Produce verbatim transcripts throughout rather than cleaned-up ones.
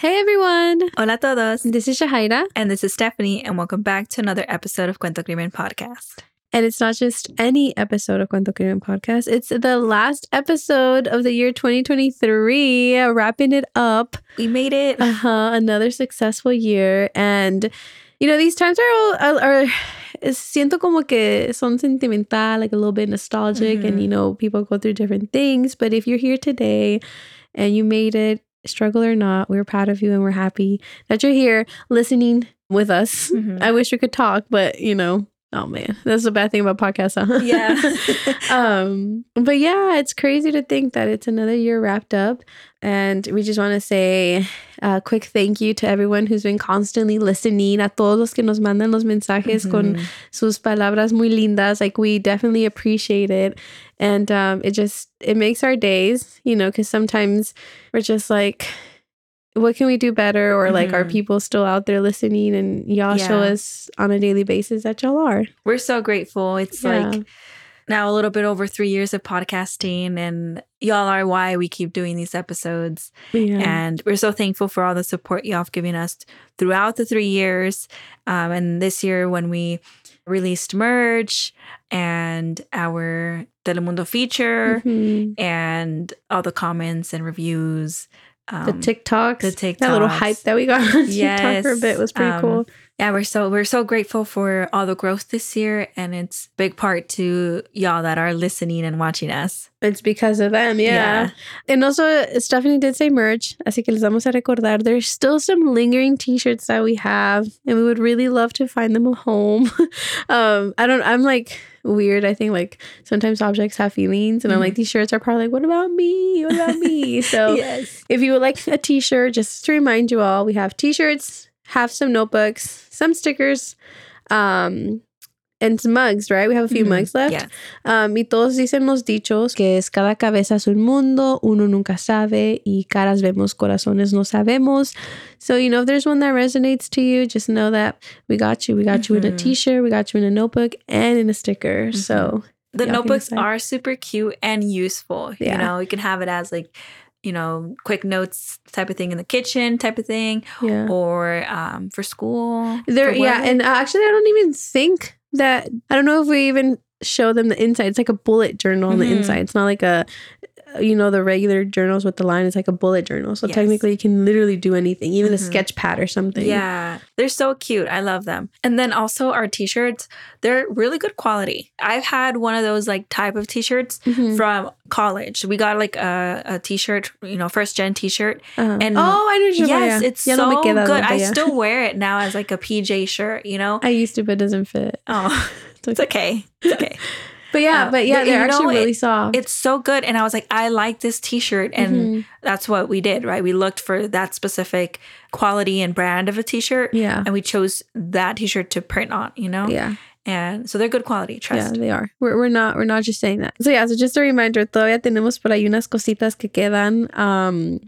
Hey everyone! Hola todos! This is Shahaira. And this is Stephanie, and welcome back to another episode of Cuento Crimen Podcast. And it's not just any episode of Cuento Crimen Podcast. It's the last episode of the year twenty twenty-three, wrapping it up. We made it. Uh-huh, another successful year. And, you know, these times are, all, are, are siento como que son sentimental, like a little bit nostalgic. Mm-hmm. And, you know, people go through different things. But if you're here today and you made it, struggle or not, we're proud of you and we're happy that you're here listening with us. Mm-hmm. I wish we could talk, but, you know, oh man, that's the bad thing about podcasts, huh? Yeah. um, but yeah, it's crazy to think that it's another year wrapped up. And we just want to say a quick thank you to everyone who's been constantly listening, a todos los que nos mandan los mensajes mm-hmm. con sus palabras muy lindas. Like, we definitely appreciate it. And um, it just, it makes our days, you know, because sometimes we're just like, what can we do better? Or like, mm-hmm. are people still out there listening? And y'all yeah. show us on a daily basis that y'all are. We're so grateful. It's yeah. like now a little bit over three years of podcasting, and y'all are why we keep doing these episodes. Yeah. And we're so thankful for all the support y'all have given us throughout the three years. Um, and this year when we released merch and our Telemundo feature mm-hmm. and all the comments and reviews. Um, the TikToks, the TikToks, that little hype that we got on TikTok yes. for a bit was pretty um, cool. Yeah, we're so we're so grateful for all the growth this year, and it's big part to y'all that are listening and watching us. It's because of them, yeah. yeah. And also, Stephanie did say merch, así que les vamos a recordar. There's still some lingering T-shirts that we have, and we would really love to find them a home. um, I don't. I'm like. weird. I think like sometimes objects have feelings, and mm-hmm. I'm like, these shirts are probably like, what about me? What about me? So yes. if you would like a T-shirt, just to remind you all, we have T-shirts, have some notebooks, some stickers, um, and some mugs, right? We have a few mm-hmm. mugs left. Yes. Um, y todos dicen los dichos que es cada cabeza es un mundo, uno nunca sabe, y caras vemos, corazones no sabemos. So, you know, if there's one that resonates to you, just know that we got you. We got mm-hmm. you in a T-shirt, we got you in a notebook, and in a sticker. Mm-hmm. So the notebooks are super cute and useful. Yeah. You know, you can have it as like, you know, quick notes type of thing in the kitchen type of thing, yeah. or um, for school. There, for yeah, and actually, I don't even think that, I don't know if we even show them the inside. It's like a bullet journal on mm-hmm. the inside. It's not like a, you know, the regular journals with the line. It's like a bullet journal. So yes. technically you can literally do anything, even mm-hmm. a sketch pad or something. Yeah, they're so cute. I love them. And then also our T-shirts, they're really good quality. I've had one of those like type of T-shirts mm-hmm. from college. We got like a, a T-shirt, you know, first gen T-shirt. Uh-huh. And oh, I know. Yes, yeah. it's ya so no me queda good. Though, I yeah. still wear it now as like a P J shirt, you know? I used to, but it doesn't fit. Oh, it's okay. It's okay. But yeah, uh, but yeah, they're actually know, really it, soft. It's so good. And I was like, I like this T-shirt. And mm-hmm. that's what we did, right? We looked for that specific quality and brand of a T-shirt. Yeah. And we chose that T-shirt to print on, you know? Yeah. And so they're good quality, trust. Yeah, they are. We're, we're not we're not just saying that. So yeah, so just a reminder, todavía tenemos por ahí unas cositas que quedan. Um,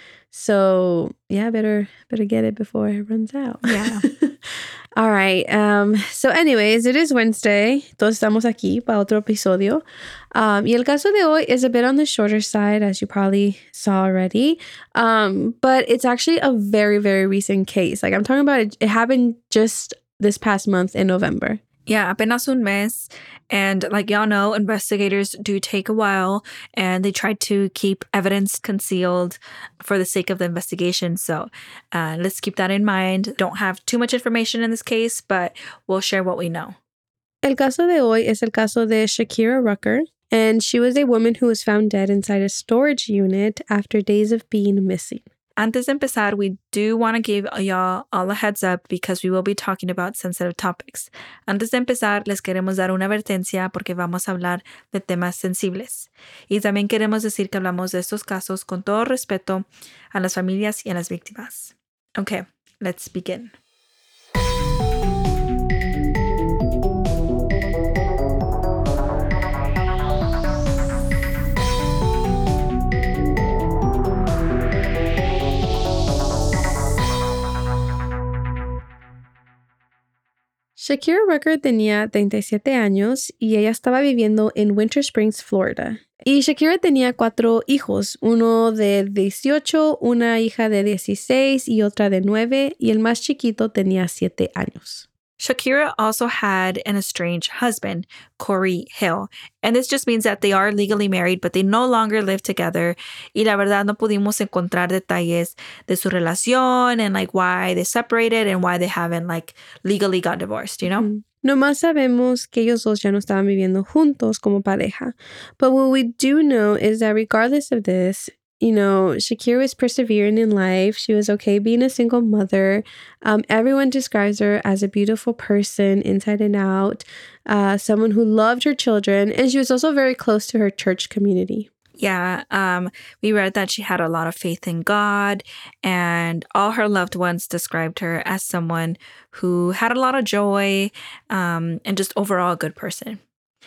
so yeah, better better get it before it runs out. Yeah. All right. Um, so anyways, it is Wednesday. Todos estamos aquí para otro episodio. Um, y el caso de hoy is a bit on the shorter side, as you probably saw already. Um, but it's actually a very, very recent case. Like I'm talking about it, it happened just this past month in November. Yeah, apenas un mes. And like y'all know, investigators do take a while, and they try to keep evidence concealed for the sake of the investigation. So uh, let's keep that in mind. Don't have too much information in this case, but we'll share what we know. El caso de hoy es el caso de Shakira Rucker, and she was a woman who was found dead inside a storage unit after days of being missing. Antes de empezar, we do want to give y'all all a heads up because we will be talking about sensitive topics. Antes de empezar, les queremos dar una advertencia porque vamos a hablar de temas sensibles. Y también queremos decir que hablamos de estos casos con todo respeto a las familias y a las víctimas. Okay, let's begin. Shakira Rucker tenía treinta y siete años y ella estaba viviendo en Winter Springs, Florida. Y Shakira tenía cuatro hijos, uno de dieciocho, una hija de dieciséis y otra de nueve, y el más chiquito tenía siete años. Shakira also had an estranged husband, Corey Hill, and this just means that they are legally married, but they no longer live together. Y la verdad no pudimos encontrar detalles de su relación and like why they separated and why they haven't like legally got divorced, you know? Mm. Nomás sabemos que ellos dos ya no estaban viviendo juntos como pareja. But what we do know is that regardless of this, you know, Shakira was persevering in life. She was okay being a single mother. Um, everyone describes her as a beautiful person inside and out, uh, someone who loved her children, and she was also very close to her church community. Yeah, um, we read that she had a lot of faith in God, and all her loved ones described her as someone who had a lot of joy um, and just overall a good person.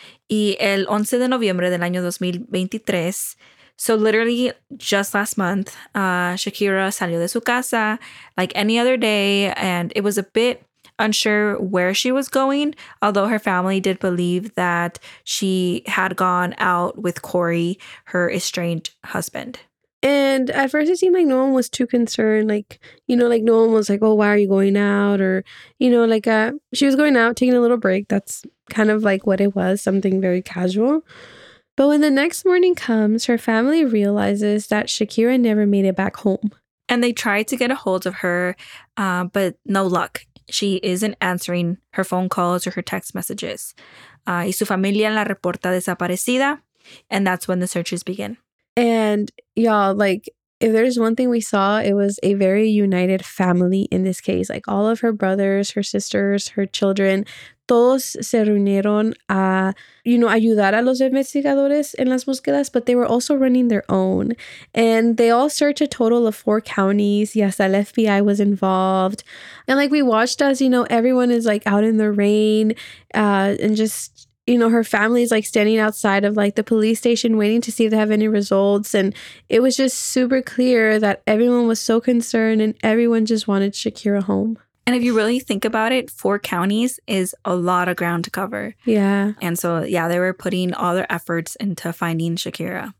Y el once de noviembre del año dos mil veintitrés, so literally just last month, uh, Shakira salió de su casa like any other day, and it was a bit unsure where she was going, although her family did believe that she had gone out with Corey, her estranged husband. And at first it seemed like no one was too concerned. Like, you know, like no one was like, oh, why are you going out? Or, you know, like uh, she was going out, taking a little break. That's kind of like what it was, something very casual. But when the next morning comes, her family realizes that Shakira never made it back home. And they tried to get a hold of her, uh, but no luck. She isn't answering her phone calls or her text messages. Uh, y su familia la reporta desaparecida, and that's when the searches begin. And y'all, like, if there's one thing we saw, it was a very united family in this case. Like all of her brothers, her sisters, her children, todos se reunieron a, you know, ayudar a los investigadores en las búsquedas, but they were also running their own. And they all searched a total of four counties. Yes, the F B I was involved. And like we watched as, you know, everyone is like out in the rain uh, and just, you know, her family is like standing outside of like the police station waiting to see if they have any results. And it was just super clear that everyone was so concerned and everyone just wanted Shakira home. And if you really think about it, four counties is a lot of ground to cover. Yeah. And so, yeah, they were putting all their efforts into finding Shakira.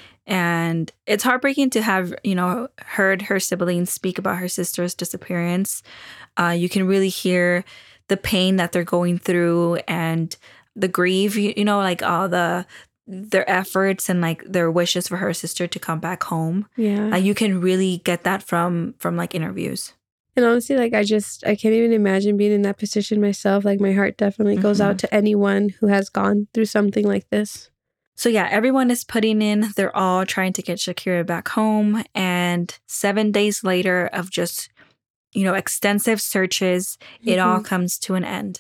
And it's heartbreaking to have, you know, heard her siblings speak about her sister's disappearance. Uh, you can really hear the pain that they're going through and the grief, you, you know, like all the their efforts and like their wishes for her sister to come back home. Yeah. Like you can really get that from from like interviews. And honestly, like I just, I can't even imagine being in that position myself. Like my heart definitely goes Mm-hmm. out to anyone who has gone through something like this. So yeah, everyone is putting in, they're all trying to get Shakira back home. And seven days later of just, you know, extensive searches, mm-hmm. it all comes to an end.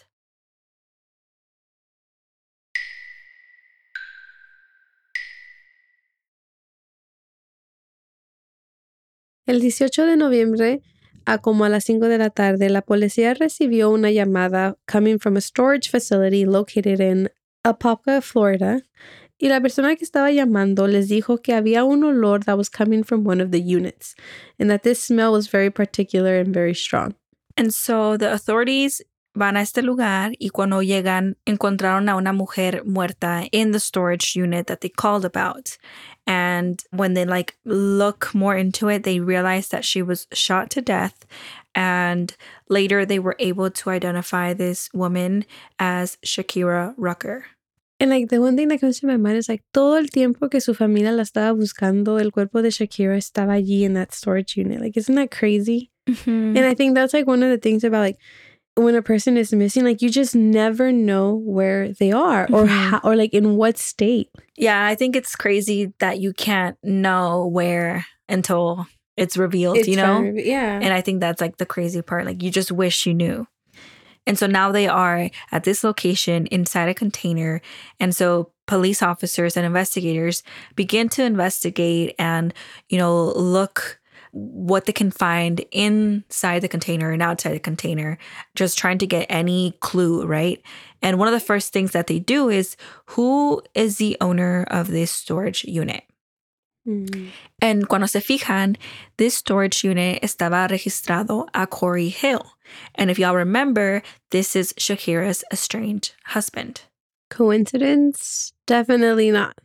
El dieciocho de noviembre, a como a las cinco de la tarde, la policía recibió una llamada coming from a storage facility located in Apopka, Florida. Y la persona que estaba llamando les dijo que había un olor that was coming from one of the units and that this smell was very particular and very strong. And so the authorities van a este lugar y cuando llegan encontraron a una mujer muerta in the storage unit that they called about. And when they like look more into it, they realize that she was shot to death. And later they were able to identify this woman as Shakira Rucker. And like the one thing that comes to my mind is like todo el tiempo que su familia la estaba buscando, el cuerpo de Shakira estaba allí in that storage unit. Like, isn't that crazy? Mm-hmm. And I think that's like one of the things about like when a person is missing, like you just never know where they are or mm-hmm. how, or like in what state. Yeah, I think it's crazy that you can't know where until it's revealed, it's you know? Fun, yeah. And I think that's like the crazy part. Like you just wish you knew. And so now they are at this location inside a container. And so police officers and investigators begin to investigate and, you know, look what they can find inside the container and outside the container, just trying to get any clue, right? And one of the first things that they do is, who is the owner of this storage unit? Mm. And cuando se fijan, this storage unit estaba registrado a Corey Hill. And if y'all remember, this is Shakira's estranged husband. Coincidence? Definitely not.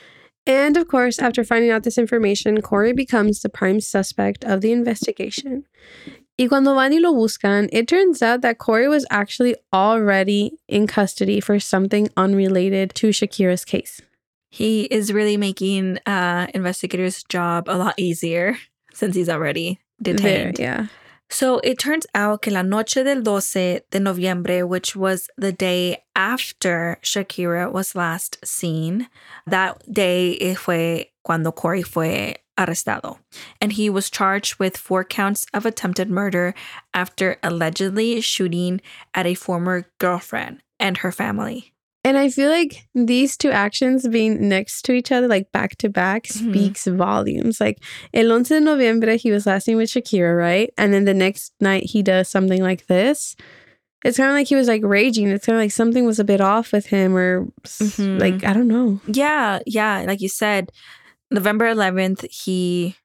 And of course, after finding out this information, Corey becomes the prime suspect of the investigation. Y cuando van y lo buscan, it turns out that Corey was actually already in custody for something unrelated to Shakira's case. He is really making uh, investigators' job a lot easier since he's already detained. There, yeah. So it turns out que la noche del doce de noviembre, which was the day after Shakira was last seen, that day fue cuando Corey fue arrestado. And he was charged with four counts of attempted murder after allegedly shooting at a former girlfriend and her family. And I feel like these two actions being next to each other, like back to back, mm-hmm. speaks volumes. Like, el once de noviembre, he was last seen with Shakira, right? And then the next night, he does something like this. It's kind of like he was, like, raging. It's kind of like something was a bit off with him or, mm-hmm. like, I don't know. Yeah, yeah. Like you said, November eleventh, he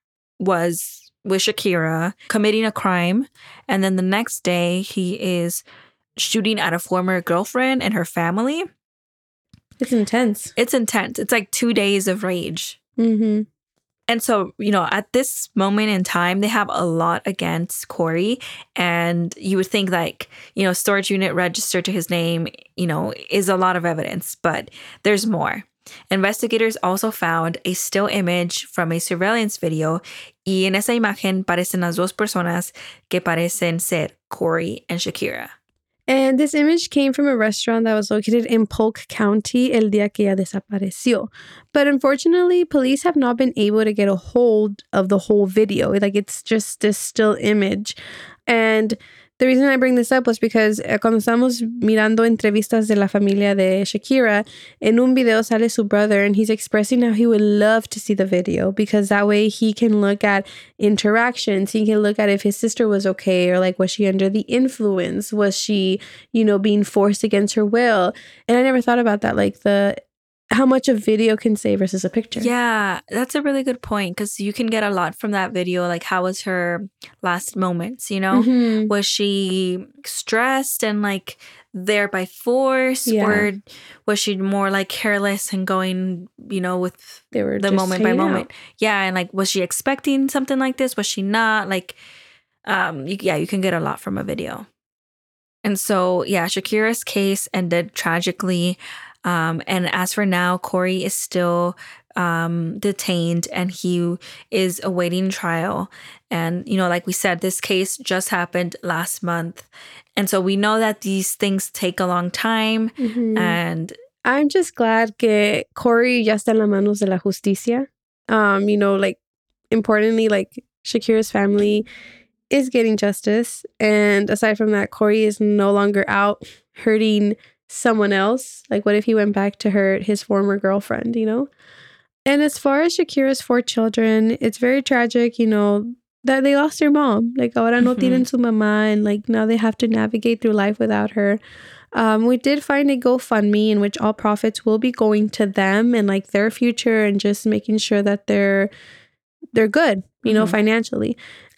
was with Shakira, committing a crime. And then the next day, he is shooting at a former girlfriend and her family. It's intense. It's intense. It's like two days of rage. Mm-hmm. And so, you know, at this moment in time, they have a lot against Corey. And you would think like, you know, storage unit registered to his name, you know, is a lot of evidence. But there's more. Investigators also found a still image from a surveillance video. Y en esa imagen parecen las dos personas que parecen ser Corey and Shakira. And this image came from a restaurant that was located in Polk County el día que ella desapareció. But unfortunately, police have not been able to get a hold of the whole video. Like, it's just this still image. And the reason I bring this up was because eh, cuando estamos mirando entrevistas de la familia de Shakira, en un video sale su brother and he's expressing how he would love to see the video because that way he can look at interactions. He can look at if his sister was okay or like was she under the influence? Was she, you know, being forced against her will? And I never thought about that, like the how much a video can say versus a picture. Yeah, that's a really good point because you can get a lot from that video. Like, how was her last moments, you know? Mm-hmm. Was she stressed and like there by force? Yeah. Or was she more like careless and going, you know, with they were the moment by moment? Out. Yeah, and like, was she expecting something like this? Was she not? Like, um, you, yeah, you can get a lot from a video. And so, yeah, Shakira's case ended tragically. Um, and as for now, Corey is still um, detained and he is awaiting trial. And, you know, like we said, this case just happened last month. And so we know that these things take a long time. Mm-hmm. And I'm just glad que Corey ya está en las manos de la justicia. Um, you know, like, importantly, like, Shakira's family is getting justice. And aside from that, Corey is no longer out hurting someone else. Like, what if he went back to hurt his former girlfriend, you know? And as far as Shakira's four children, it's very tragic, you know, that they lost their mom. Like, ahora no tienen su mamá, and like now they have to navigate through life without her. Um, we did find a GoFundMe in which all profits will be going to them and like their future and just making sure that they're they're good, you know, mm-hmm. financially.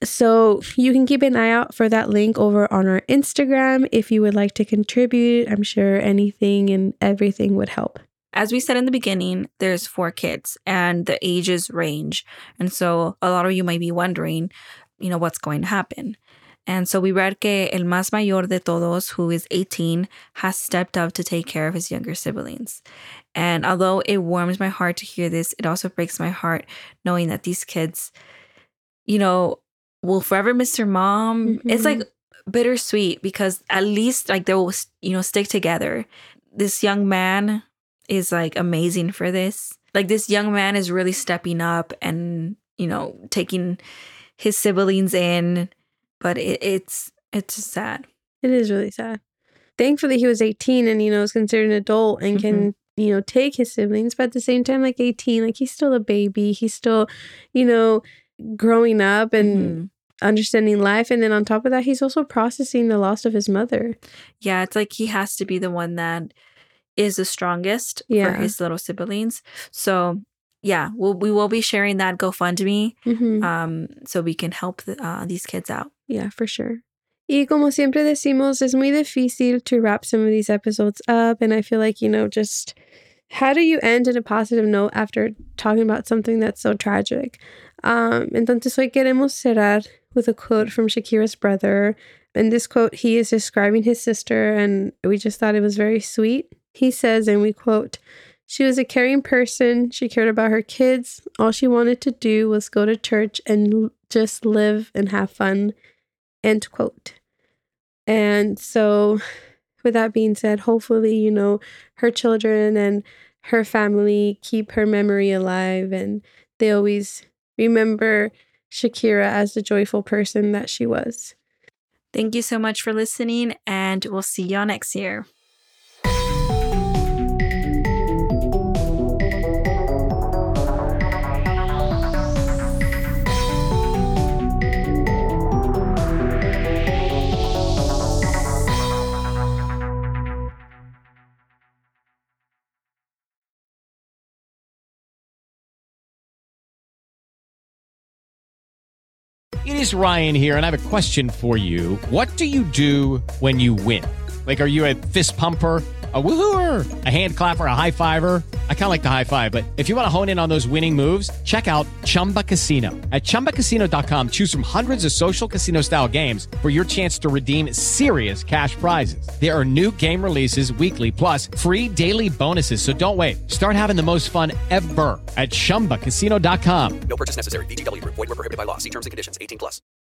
So you can keep an eye out for that link over on our Instagram if you would like to contribute. I'm sure anything and everything would help. As we said in the beginning, there's four kids and the ages range. And so a lot of you might be wondering, you know, what's going to happen. And so we read que el más mayor de todos, who is eighteen, has stepped up to take care of his younger siblings. And although it warms my heart to hear this, it also breaks my heart knowing that these kids, you know, will forever miss their mom. Mm-hmm. It's like bittersweet because at least like they will, you know, stick together. This young man is like amazing for this. Like this young man is really stepping up and, you know, taking his siblings in. But it, it's it's just sad. It is really sad. Thankfully, he was eighteen and, you know, is considered an adult and mm-hmm. can, you know, take his siblings. But at the same time, like eighteen, like he's still a baby. He's still, you know, growing up and mm-hmm. understanding life. And then on top of that, he's also processing the loss of his mother. Yeah, it's like he has to be the one that is the strongest yeah. for his little siblings. So yeah, we'll, we will be sharing that GoFundMe Mm-hmm. um, so we can help the, uh, these kids out. Yeah, for sure. Y como siempre decimos, es muy difícil to wrap some of these episodes up. And I feel like, you know, just how do you end in a positive note after talking about something that's so tragic? Um, entonces, hoy queremos cerrar with a quote from Shakira's brother. In this quote, he is describing his sister, and we just thought it was very sweet. He says, and we quote, "She was a caring person. She cared about her kids. All she wanted to do was go to church and l- just live and have fun." End quote. And so, with that being said, hopefully, you know, her children and her family keep her memory alive, and they always remember Shakira as the joyful person that she was. Thank you so much for listening, and we'll see y'all next year. It is Ryan here, and I have a question for you. What do you do when you win? Like, are you a fist pumper, a woohooer, a hand clapper, a high fiver? I kind of like the high five, but if you want to hone in on those winning moves, check out Chumba Casino. At chumba casino dot com, choose from hundreds of social casino style games for your chance to redeem serious cash prizes. There are new game releases weekly, plus free daily bonuses. So don't wait. Start having the most fun ever at chumba casino dot com. No purchase necessary. V G W Group. Void where prohibited by law. See terms and conditions. eighteen plus.